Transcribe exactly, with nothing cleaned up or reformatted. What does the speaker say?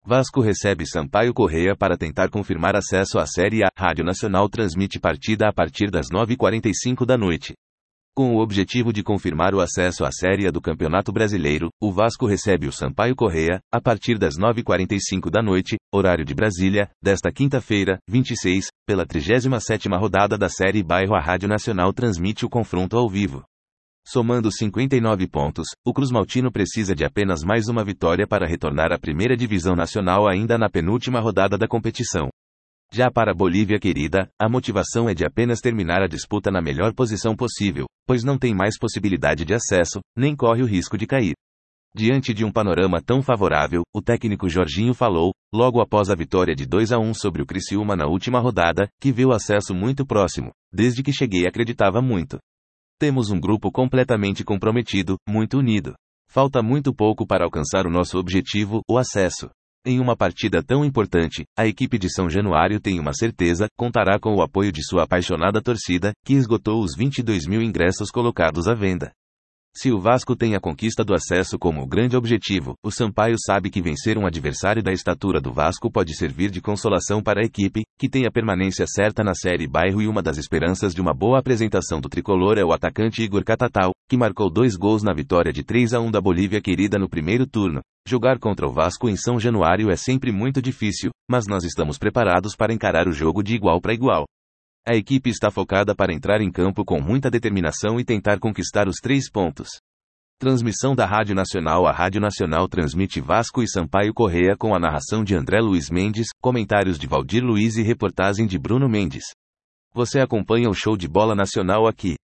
Vasco recebe Sampaio Corrêa para tentar confirmar acesso à Série A. Rádio Nacional transmite partida a partir das nove e quarenta e cinco da noite. Com o objetivo de confirmar o acesso à Série A do Campeonato Brasileiro, o Vasco recebe o Sampaio Corrêa, a partir das nove e quarenta e cinco da noite, horário de Brasília, desta quinta-feira, vinte e seis, pela trigésima sétima rodada da Série Bairro. A Rádio Nacional transmite o confronto ao vivo. Somando cinquenta e nove pontos, o Cruzmaltino precisa de apenas mais uma vitória para retornar à primeira divisão nacional ainda na penúltima rodada da competição. Já para a Bolívia querida, a motivação é de apenas terminar a disputa na melhor posição possível, pois não tem mais possibilidade de acesso, nem corre o risco de cair. Diante de um panorama tão favorável, o técnico Jorginho falou, logo após a vitória de dois a um sobre o Criciúma na última rodada, que vê o acesso muito próximo. Desde que cheguei acreditava muito. Temos um grupo completamente comprometido, muito unido. Falta muito pouco para alcançar o nosso objetivo, o acesso. Em uma partida tão importante, a equipe de São Januário tem uma certeza, contará com o apoio de sua apaixonada torcida, que esgotou os vinte e dois mil ingressos colocados à venda. Se o Vasco tem a conquista do acesso como grande objetivo, o Sampaio sabe que vencer um adversário da estatura do Vasco pode servir de consolação para a equipe, que tem a permanência certa na Série Bairro, e uma das esperanças de uma boa apresentação do tricolor é o atacante Igor Catatal, que marcou dois gols na vitória de três a um da Bolívia querida no primeiro turno. Jogar contra o Vasco em São Januário é sempre muito difícil, mas nós estamos preparados para encarar o jogo de igual para igual. A equipe está focada para entrar em campo com muita determinação e tentar conquistar os três pontos. Transmissão da Rádio Nacional. A Rádio Nacional transmite Vasco e Sampaio Corrêa com a narração de André Luiz Mendes, comentários de Valdir Luiz e reportagem de Bruno Mendes. Você acompanha o show de bola nacional aqui.